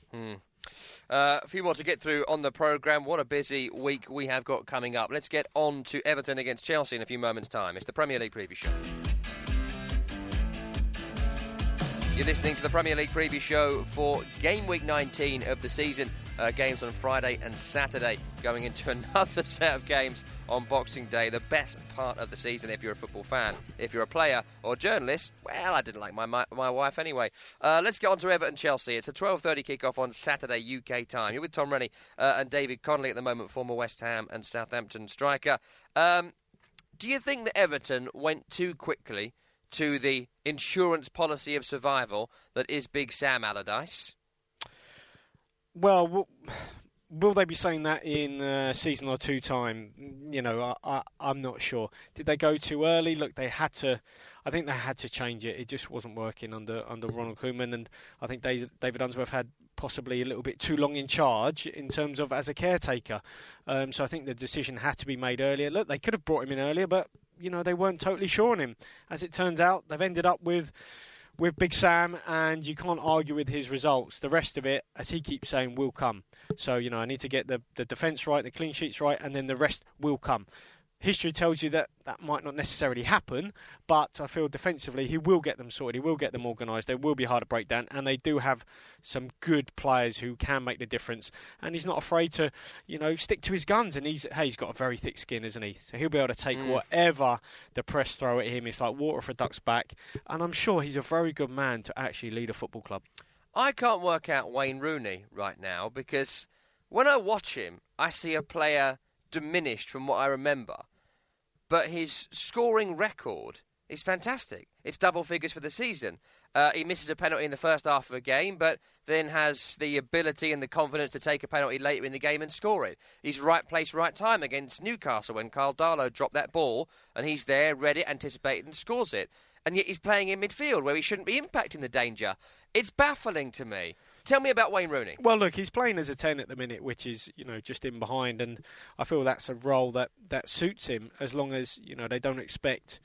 Speaker 5: A few more to get through on the programme. What a busy week we have got coming up. Let's get on to Everton against Chelsea in a few moments' time. It's the Premier League Preview Show. You're listening to the Premier League Preview Show for Game Week 19 of the season. Games on Friday and Saturday, going into another set of games on Boxing Day. The best part of the season if you're a football fan. If you're a player or journalist, well, I didn't like my wife anyway. Let's get on to Everton-Chelsea. It's a 12:30 kick-off on Saturday UK time. You're with Tom Rennie and David Connolly at the moment, former West Ham and Southampton striker. Do you think that Everton went too quickly to the insurance policy of survival that is Big Sam Allardyce?
Speaker 10: Well, will they be saying that in a season or two time? I'm not sure. Did they go too early? Look, I think they had to change it. It just wasn't working under Ronald Koeman, and I think David Unsworth had possibly a little bit too long in charge in terms of as a caretaker. So I think the decision had to be made earlier. Look, they could have brought him in earlier, but they weren't totally sure on him. As it turns out, they've ended up with Big Sam, and you can't argue with his results. The rest of it, as he keeps saying, will come. So, I need to get the defence right, the clean sheets right, and then the rest will come. History tells you that might not necessarily happen, but I feel defensively he will get them sorted, he will get them organised, they will be hard to break down, and they do have some good players who can make the difference. And he's not afraid to, stick to his guns, and he's got a very thick skin, isn't he? So he'll be able to take whatever the press throw at him. It's like water off a duck's back, and I'm sure he's a very good man to actually lead a football club.
Speaker 5: I can't work out Wayne Rooney right now, because when I watch him, I see a player diminished from what I remember, but his scoring record is fantastic. It's double figures for the season. He misses a penalty in the first half of a game, but then has the ability and the confidence to take a penalty later in the game and score it. He's right place, right time against Newcastle when Carl Darlow dropped that ball, and he's there, read it, anticipated, and scores it. And yet he's playing in midfield where he shouldn't be impacting the danger. It's baffling to me. Tell me about Wayne Rooney.
Speaker 10: Well, look, he's playing as a 10 at the minute, which is, just in behind, and I feel that's a role that suits him, as long as, they don't expect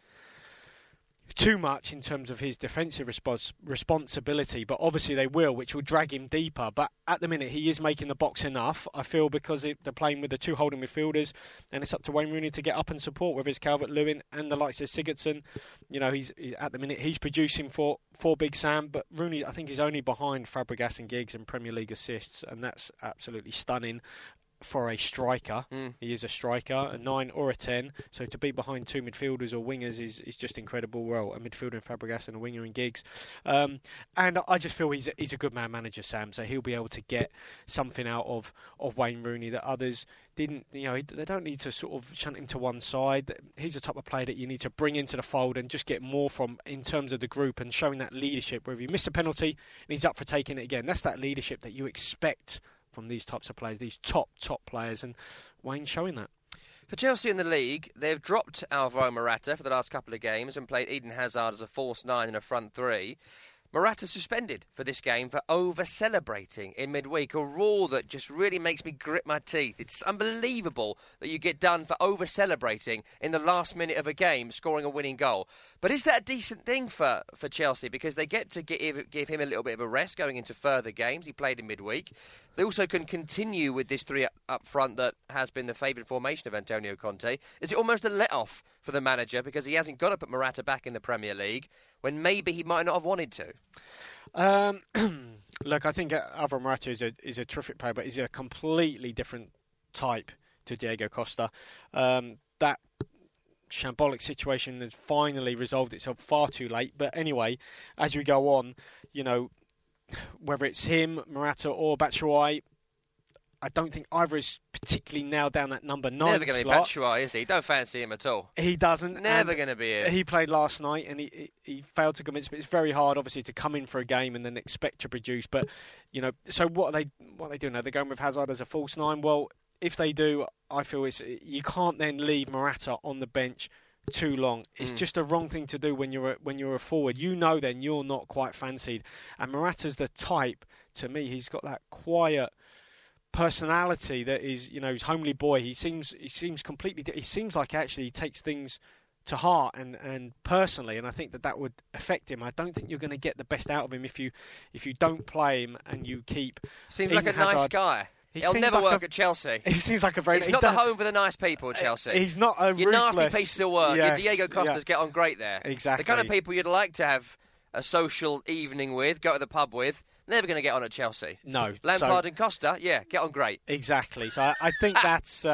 Speaker 10: too much in terms of his defensive responsibility, but obviously they will, which will drag him deeper. But at the minute, he is making the box enough, I feel, because they're playing with the two holding midfielders, and it's up to Wayne Rooney to get up and support, whether it's Calvert-Lewin and the likes of Sigurdsson. He's at the minute, he's producing for Big Sam, but Rooney, I think, is only behind Fabregas and Giggs in Premier League assists, and that's absolutely stunning for a striker. He is a striker, a 9 or a 10, so to be behind two midfielders or wingers is just incredible. Well, a midfielder in Fabregas and a winger in Giggs, and I just feel he's a good man manager, Sam, so he'll be able to get something out of Wayne Rooney that others didn't. They don't need to sort of shunt him to one side. He's the type of player that you need to bring into the fold and just get more from in terms of the group and showing that leadership, where if you miss a penalty and he's up for taking it again, that's that leadership that you expect from these types of players, these top players, and Wayne's showing that.
Speaker 5: For Chelsea in the league, they've dropped Alvaro Morata for the last couple of games and played Eden Hazard as a false 9 in a front 3. Morata suspended for this game for over-celebrating in midweek, a rule that just really makes me grit my teeth. It's unbelievable that you get done for over-celebrating in the last minute of a game, scoring a winning goal. But is that a decent thing for Chelsea? Because they get to give him a little bit of a rest going into further games. He played in midweek. They also can continue with this 3 up front that has been the favoured formation of Antonio Conte. Is it almost a let-off for the manager because he hasn't got to put Morata back in the Premier League when maybe he might not have wanted to?
Speaker 10: Look, I think Alvaro Morata is a terrific player, but he's a completely different type to Diego Costa. That shambolic situation has finally resolved itself far too late. But anyway, as we go on, whether it's him, Morata or Batshuayi, I don't think either is particularly nailed down that number 9 slot.
Speaker 5: Never going to be Batshuayi, is he? Don't fancy him at all.
Speaker 10: He doesn't.
Speaker 5: Never going to be it.
Speaker 10: He played last night and he failed to convince me. It's very hard, obviously, to come in for a game and then expect to produce. But, so what are they doing now? They're going with Hazard as a false 9. Well, if they do, I feel you can't then leave Morata on the bench too long. It's just a wrong thing to do when you're a forward. Then you're not quite fancied. And Morata's the type, to me, he's got that quiet personality that is, he's homely boy. He seems completely. He seems like actually he takes things to heart and personally, and I think that would affect him. I don't think you're going to get the best out of him if you don't play him and you keep.
Speaker 5: Seems like a nice guy. He'll never work at Chelsea.
Speaker 10: He seems like a very...
Speaker 5: It's not the home for the nice people, Chelsea.
Speaker 10: He's not a
Speaker 5: Your
Speaker 10: ruthless...
Speaker 5: nasty pieces of work.
Speaker 10: Yes,
Speaker 5: your Diego Costas get on great there.
Speaker 10: Exactly.
Speaker 5: The kind of people you'd like to have a social evening with, go to the pub with, never going to get on at Chelsea.
Speaker 10: No.
Speaker 5: Lampard and Costa, get on great.
Speaker 10: Exactly. So I think that's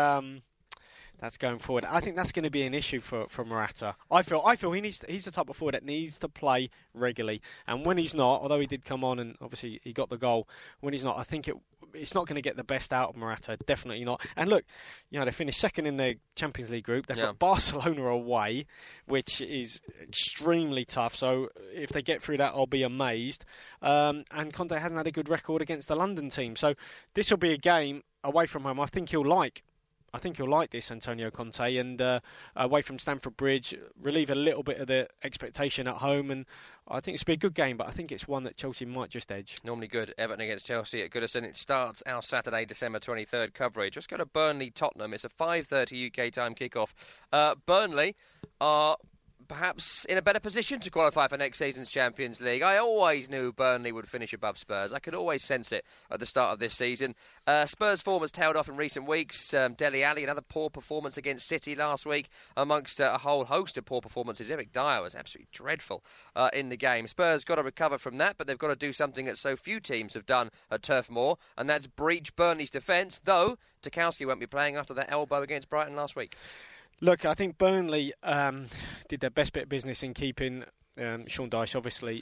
Speaker 10: going forward. I think that's going to be an issue for Morata. I feel he's the type of forward that needs to play regularly. And when he's not, although he did come on and obviously he got the goal, when he's not, I think it's not going to get the best out of Morata. Definitely not. And look, they finished second in the Champions League group. They've got Barcelona away, which is extremely tough. So if they get through that, I'll be amazed. And Conte hasn't had a good record against the London team. So this will be a game away from home I think he'll like this, Antonio Conte, and away from Stamford Bridge, relieve a little bit of the expectation at home, and I think it's be a good game, but I think it's one that Chelsea might just edge.
Speaker 5: Normally good, Everton against Chelsea at Goodison. It starts our Saturday, December 23rd coverage. Let's go to Burnley-Tottenham. It's a 5:30 UK time kickoff. Burnley are perhaps in a better position to qualify for next season's Champions League. I always knew Burnley would finish above Spurs. I could always sense it at the start of this season. Spurs' form has tailed off in recent weeks. Dele Alli, another poor performance against City last week, amongst a whole host of poor performances. Eric Dyer was absolutely dreadful in the game. Spurs got to recover from that, but they've got to do something that so few teams have done at Turf Moor, and that's breach Burnley's defence, though Tarkowski won't be playing after that elbow against Brighton last week.
Speaker 10: Look, I think Burnley did their best bit of business in keeping Sean Dyche, obviously.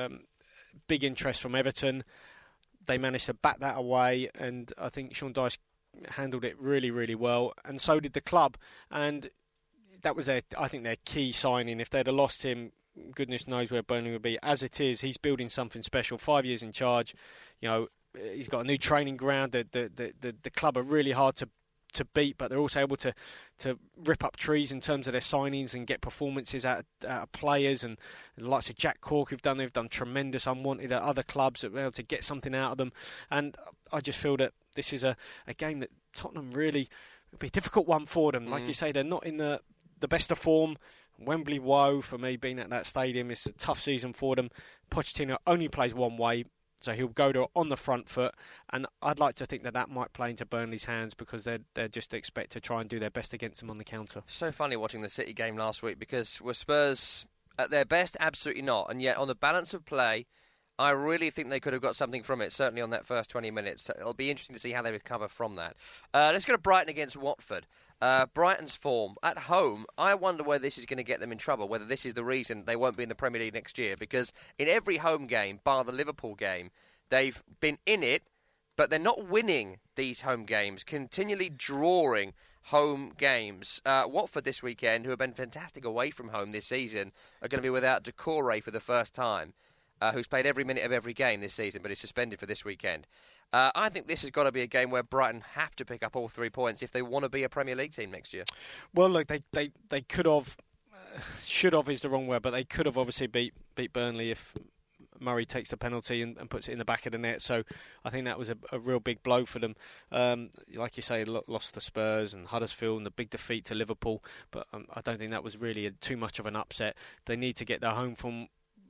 Speaker 10: Big interest from Everton. They managed to bat that away, and I think Sean Dyche handled it really, really well, and so did the club. And that was I think their key signing. If they'd have lost him, goodness knows where Burnley would be. As it is, he's building something special. 5 years in charge, he's got a new training ground. The club are really hard to beat, but they're also able to rip up trees in terms of their signings and get performances out of players. And the likes of Jack Cork they've done tremendous unwanted at other clubs that were able to get something out of them. And I just feel that this is a game that Tottenham really would be a difficult one for them. Like you say, they're not in the best of form. Wembley woe for me, being at that stadium, it's a tough season for them. Pochettino only plays one way, so he'll go to on the front foot, and I'd like to think that might play into Burnley's hands because they're just expect to try and do their best against them on the counter.
Speaker 5: So funny watching the City game last week, because were Spurs at their best? Absolutely not. And yet on the balance of play, I really think they could have got something from it, certainly on that first 20 minutes. It'll be interesting to see how they recover from that. Let's go to Brighton against Watford. Brighton's form at home, I wonder whether this is going to get them in trouble, whether this is the reason they won't be in the Premier League next year, because in every home game, bar the Liverpool game, they've been in it, but they're not winning these home games, continually drawing home games. Watford this weekend, who have been fantastic away from home this season, are going to be without Doucouré for the first time, who's played every minute of every game this season, but is suspended for this weekend. I think this has got to be a game where Brighton have to pick up all 3 points if they want to be a Premier League team next year.
Speaker 10: Well, look, they could have, should have is the wrong word, but they could have obviously beat Burnley if Murray takes the penalty and puts it in the back of the net. So I think that was a real big blow for them. Like you say, lost to Spurs and Huddersfield and the big defeat to Liverpool, but I don't think that was really too much of an upset. They need to get their home form,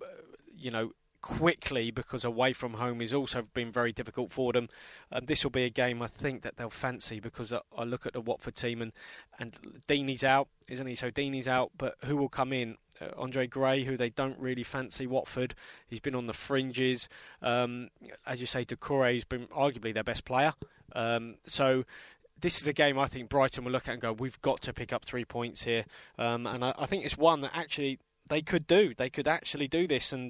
Speaker 10: quickly, because away from home is also been very difficult for them. This will be a game I think that they'll fancy, because I look at the Watford team and Deeney's out, isn't he? So Deeney's out, but who will come in? Andre Gray, who they don't really fancy. Watford, he's been on the fringes. As you say, Doucouré has been arguably their best player. So this is a game I think Brighton will look at and go, we've got to pick up 3 points here. And I think it's one that actually they could do. They could actually do this, and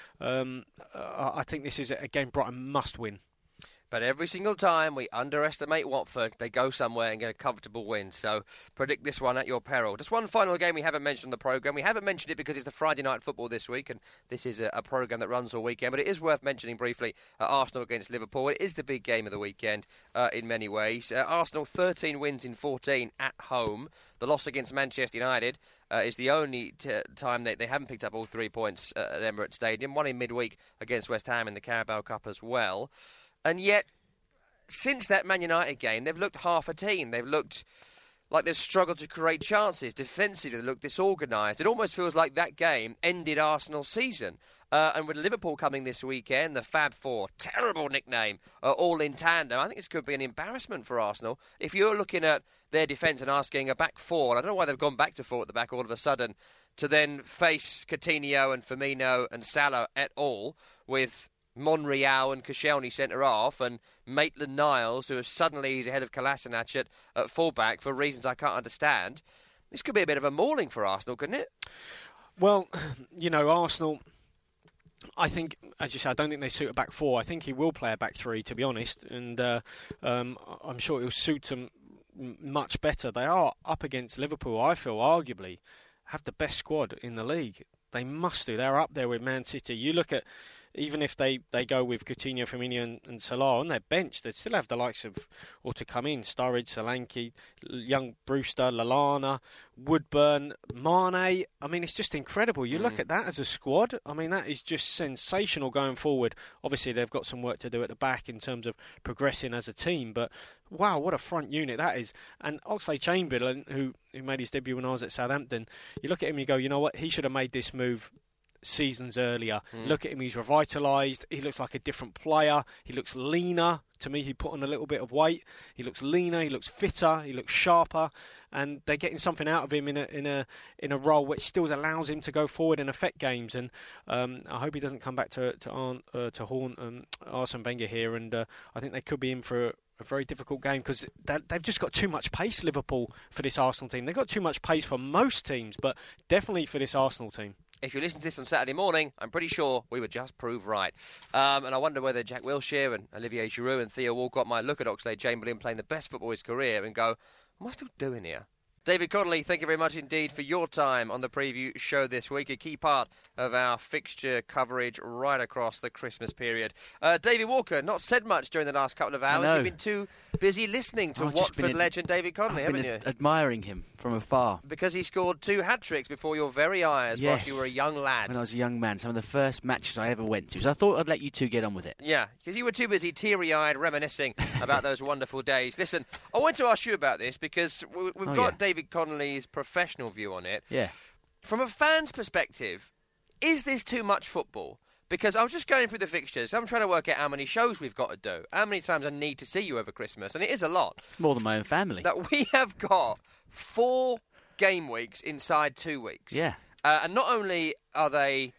Speaker 10: I think this is a game Brighton must win.
Speaker 5: But every single time we underestimate Watford, they go somewhere and get a comfortable win. So predict this one at your peril. Just one final game we haven't mentioned on the programme. We haven't mentioned it because it's the Friday night football this week, and this is a programme that runs all weekend. But it is worth mentioning briefly Arsenal against Liverpool. It is the big game of the weekend in many ways. Arsenal 13 wins in 14 at home. The loss against Manchester United is the only time they haven't picked up all 3 points at Emirates Stadium. One in midweek against West Ham in the Carabao Cup as well. And yet, since that Man United game, they've looked half a team. They've looked like they've struggled to create chances. Defensively, they look disorganised. It almost feels like that game ended Arsenal's season. And with Liverpool coming this weekend, the Fab Four, terrible nickname, all in tandem, I think this could be an embarrassment for Arsenal. If you're looking at their defence and asking a back four, and I don't know why they've gone back to four at the back all of a sudden, to then face Coutinho and Firmino and Salah et al. With Monreal and Koscielny centre-half, and Maitland-Niles, who suddenly is ahead of Kolasinac at full-back for reasons I can't understand. This could be a bit of a mauling for Arsenal, couldn't it?
Speaker 10: Well, Arsenal, I think, as you say, I don't think they suit a back four. I think he will play a back three, to be honest, and I'm sure it'll suit them much better. They are up against Liverpool, I feel, arguably, have the best squad in the league. They must do. They're up there with Man City. You look at, even if they go with Coutinho, Firmino and Salah on their bench, they'd still have the likes of, or to come in, Sturridge, Solanke, young Brewster, Lallana, Woodburn, Mane. I mean, it's just incredible. You look at that as a squad. I mean, that is just sensational going forward. Obviously, they've got some work to do at the back in terms of progressing as a team, but wow, what a front unit that is. And Oxlade-Chamberlain, who made his debut when I was at Southampton, you look at him and you go, you know what, he should have made this move seasons earlier. Look at him, he's revitalised. He looks like a different player. He looks leaner. To me, he put on a little bit of weight. He looks leaner, he looks fitter, he looks sharper, and they're getting something out of him in a role which still allows him to go forward and affect games. And I hope he doesn't come back to haunt Arsene Wenger here. And I think they could be in for a very difficult game, because they've just got too much pace, Liverpool, for this Arsenal team. They've got too much pace for most teams, but definitely for this Arsenal team.
Speaker 5: If you listen to this on Saturday morning, I'm pretty sure we would just prove right. And I wonder whether Jack Wilshere and Olivier Giroud and Theo Walcott might look at Oxlade-Chamberlain playing the best football of his career and go, what am I still doing here? David Connolly, thank you very much indeed for your time on the preview show this week, a key part of our fixture coverage right across the Christmas period. David Walker, not said much during the last couple of hours. You've been too busy listening to Watford legend David Connolly, haven't you?
Speaker 9: Admiring him from afar.
Speaker 5: Because he scored 2 hat-tricks before your very eyes whilst you were a young lad.
Speaker 9: When I was a young man, some of the first matches I ever went to. So I thought I'd let you two get on with it.
Speaker 5: Yeah, because you were too busy teary-eyed reminiscing about those wonderful days. Listen, I want to ask you about this because we've got David Connolly's professional view on it.
Speaker 9: Yeah.
Speaker 5: From a fan's perspective, is this too much football? Because I was just going through the fixtures. I'm trying to work out how many shows we've got to do, how many times I need to see you over Christmas, and it is a lot.
Speaker 9: It's more than my own family.
Speaker 5: That we have got 4 game weeks inside 2 weeks.
Speaker 9: Yeah.
Speaker 5: And not only are they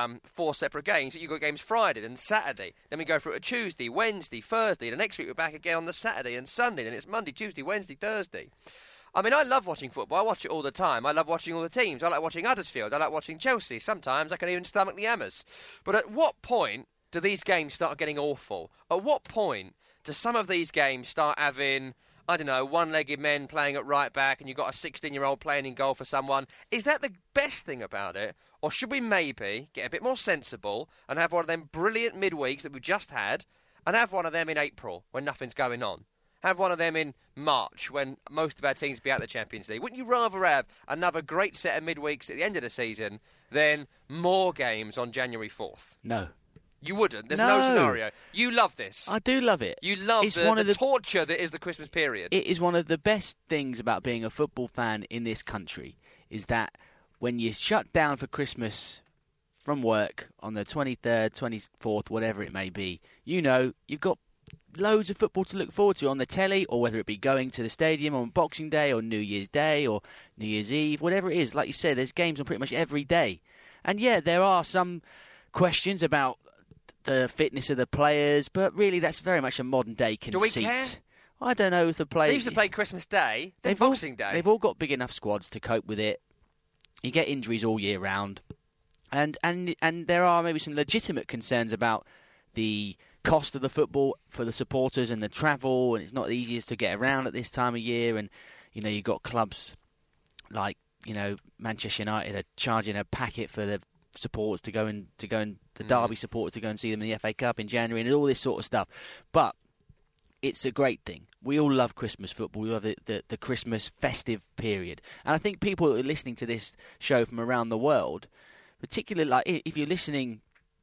Speaker 5: 4 separate games, but you've got games Friday, then Saturday. Then we go through a Tuesday, Wednesday, Thursday. The next week we're back again on the Saturday and Sunday. Then it's Monday, Tuesday, Wednesday, Thursday. I mean, I love watching football. I watch it all the time. I love watching all the teams. I like watching Huddersfield. I like watching Chelsea. Sometimes I can even stomach the Hammers. But at what point do these games start getting awful? At what point do some of these games start having, I don't know, one-legged men playing at right back and you've got a 16-year-old playing in goal for someone? Is that the best thing about it? Or should we maybe get a bit more sensible and have one of them brilliant midweeks that we just had and have one of them in April when nothing's going on? Have one of them in March when most of our teams be out of the Champions League. Wouldn't you rather have another great set of midweeks at the end of the season than more games on January 4th?
Speaker 9: No.
Speaker 5: You wouldn't. There's no scenario. You love this.
Speaker 9: I do love it.
Speaker 5: You love the torture that is the Christmas period.
Speaker 9: It is one of the best things about being a football fan in this country is that when you shut down for Christmas from work on the 23rd, 24th, whatever it may be, you know you've got loads of football to look forward to on the telly, or whether it be going to the stadium on Boxing Day or New Year's Day or New Year's Eve, whatever it is. Like you said, there's games on pretty much every day. And yeah, there are some questions about the fitness of the players, but really that's very much a modern day conceit.
Speaker 5: Do we care?
Speaker 9: I don't know if the players...
Speaker 5: They used to play Christmas Day, then Boxing Day.
Speaker 9: They've all got big enough squads to cope with it. You get injuries all year round. And there are maybe some legitimate concerns about the cost of the football for the supporters and the travel, and it's not the easiest to get around at this time of year. And you know, you've got clubs like, you know, Manchester United are charging a packet for the supporters to go and the Derby supporters to go and see them in the FA Cup in January and all this sort of stuff. But it's a great thing. We all love Christmas football. We love the Christmas festive period. And I think people that are listening to this show from around the world, particularly like if you're listening.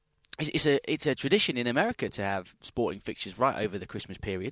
Speaker 9: It's a tradition in America to have sporting fixtures right over the Christmas period.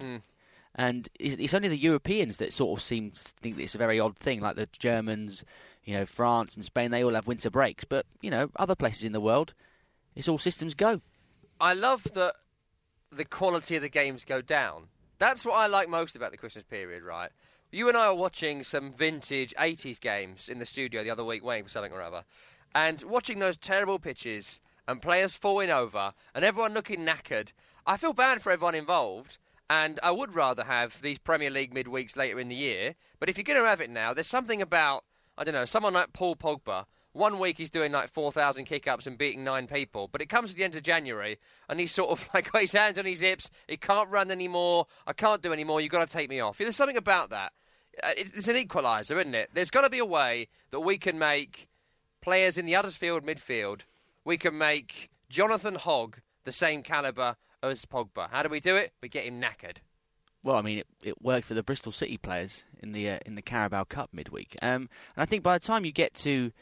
Speaker 9: And it's only the Europeans that sort of seem to think that it's a very odd thing, like the Germans, you know, France and Spain, they all have winter breaks. But, you know, other places in the world, it's all systems go.
Speaker 5: I love that the quality of the games go down. That's what I like most about the Christmas period, right? You and I were watching some vintage 80s games in the studio the other week, waiting for something or other. And watching those terrible pitches and players falling over, and everyone looking knackered. I feel bad for everyone involved, and I would rather have these Premier League midweeks later in the year. But if you're going to have it now, there's something about, I don't know, someone like Paul Pogba. One week he's doing like 4,000 kick-ups and beating 9 people, but it comes to the end of January, and he's sort of like got his hands on his hips. He can't run anymore. I can't do anymore. You've got to take me off. There's something about that. It's an equaliser, isn't it? There's got to be a way that we can make players in the Huddersfield midfield, we can make Jonathan Hogg the same calibre as Pogba. How do we do it? We get him knackered.
Speaker 9: Well, I mean, it worked for the Bristol City players in the Carabao Cup midweek. And I think by the time you get to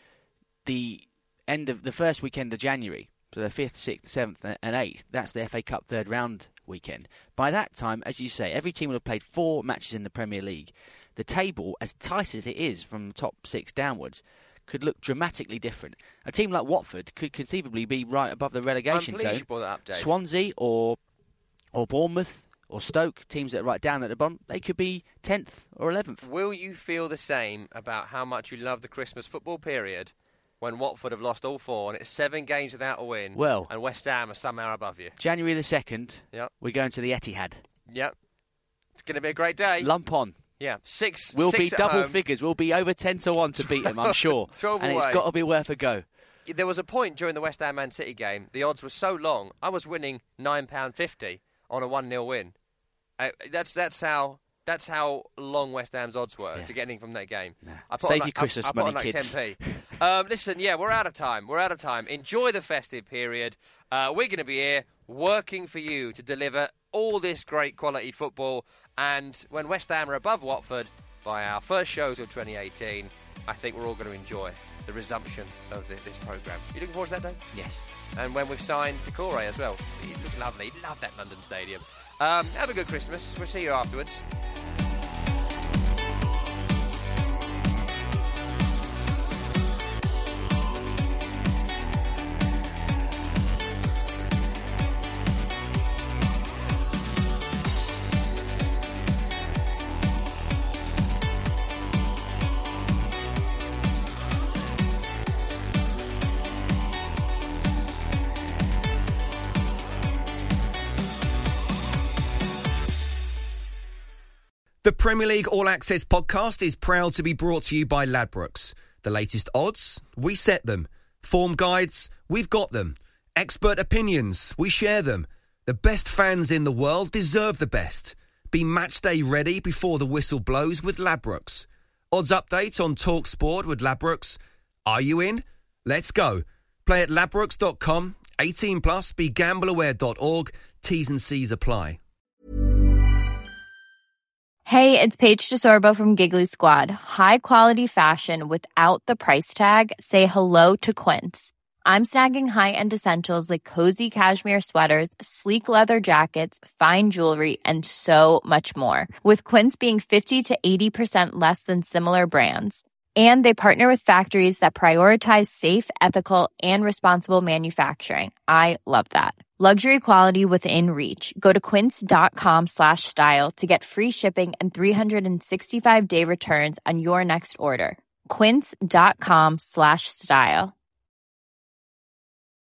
Speaker 9: the end of the first weekend of January, so the 5th, 6th, 7th and 8th, that's the FA Cup third round weekend. By that time, as you say, every team will have played 4 matches in the Premier League. The table, as tight as it is from the top 6 downwards, could look dramatically different. A team like Watford could conceivably be right above the relegation zone.
Speaker 5: You brought that up, Dave.
Speaker 9: Swansea or Bournemouth or Stoke, teams that are right down at the bottom, they could be 10th or 11th.
Speaker 5: Will you feel the same about how much you love the Christmas football period when Watford have lost all 4 and it's 7 games without a win, and West Ham are somehow above you?
Speaker 9: January the 2nd, we're going to the Etihad.
Speaker 5: Yep. It's going to be a great day.
Speaker 9: Lump on.
Speaker 5: Yeah, 6.
Speaker 9: We'll be double
Speaker 5: home.
Speaker 9: Figures. We'll be over 10-1 to beat them, I'm sure.
Speaker 5: 12
Speaker 9: and
Speaker 5: away.
Speaker 9: It's got to be worth a go.
Speaker 5: There was a point during the West Ham Man City game, the odds were so long, I was winning £9.50 on a 1-0 win. That's That's how long West Ham's odds were to getting from that game.
Speaker 9: Nah. Save your Christmas money,
Speaker 5: like
Speaker 9: kids.
Speaker 5: 10p. Listen, we're out of time. Enjoy the festive period. We're going to be here working for you to deliver all this great quality football. And when West Ham are above Watford by our first shows of 2018, I think we're all going to enjoy the resumption of this programme. You looking forward to that, Dave?
Speaker 9: Yes.
Speaker 5: And when we've signed Decore as well. He looked lovely. Love that London Stadium. Have a good Christmas. We'll see you afterwards.
Speaker 4: The Premier League All Access podcast is proud to be brought to you by Ladbrokes. The latest odds, we set them. Form guides, we've got them. Expert opinions, we share them. The best fans in the world deserve the best. Be match day ready before the whistle blows with Ladbrokes. Odds update on TalkSport with Ladbrokes. Are you in? Let's go. Play at ladbrokes.com. 18 plus, begambleaware.org. T's and C's apply.
Speaker 12: Hey, it's Paige DeSorbo from Giggly Squad. High quality fashion without the price tag. Say hello to Quince. I'm snagging high-end essentials like cozy cashmere sweaters, sleek leather jackets, fine jewelry, and so much more. With Quince being 50 to 80% less than similar brands. And they partner with factories that prioritize safe, ethical, and responsible manufacturing. I love that. Luxury quality within reach. Go to quince.com/style to get free shipping and 365-day returns on your next order. Quince.com/style.